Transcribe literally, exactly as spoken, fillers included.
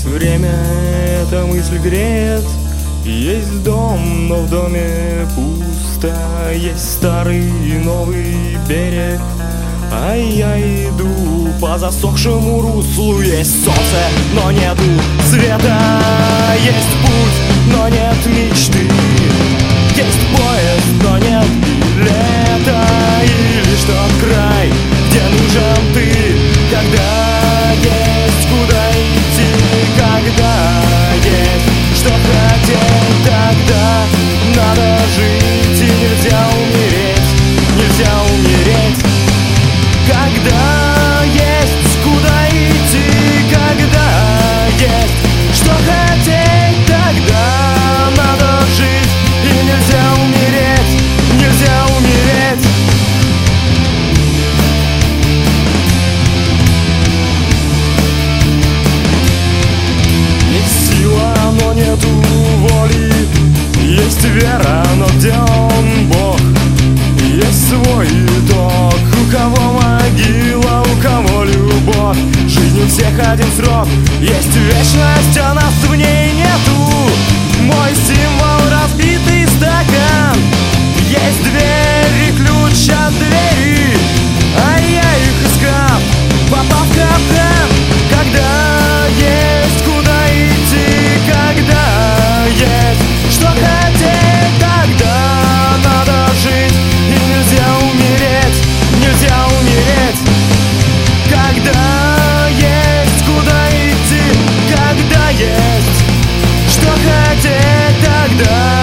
Время эта мысль греет. Есть дом, но в доме пусто. Есть старый и новый берег, а я иду по засохшему руслу. Есть солнце, но нету света. Есть путь, но нет мечты. Есть поезд, но нет билета. И лишь тот край, где нужен ты. Когда есть куда идти, когда есть что хотеть, тогда надо жить. И нельзя умереть, нельзя умереть. Когда есть куда идти, когда есть что хотеть, тогда надо жить. И нельзя умереть, нельзя умереть. Есть сила, но нету воли. Есть вера, но где он, Бог? Есть свой итог. У кого могила, у кого любовь. Жизнь у всех один срок. Есть вечность, а нас в ней нету. Мой символ — разбитый стакан. Есть дверь и ключ от двери, а я их искал, попав в капкан. Когда есть куда идти, когда есть что хотеть, тогда надо жить. И нельзя умереть, нельзя умереть. Когда есть куда идти, когда есть что хотеть, тогда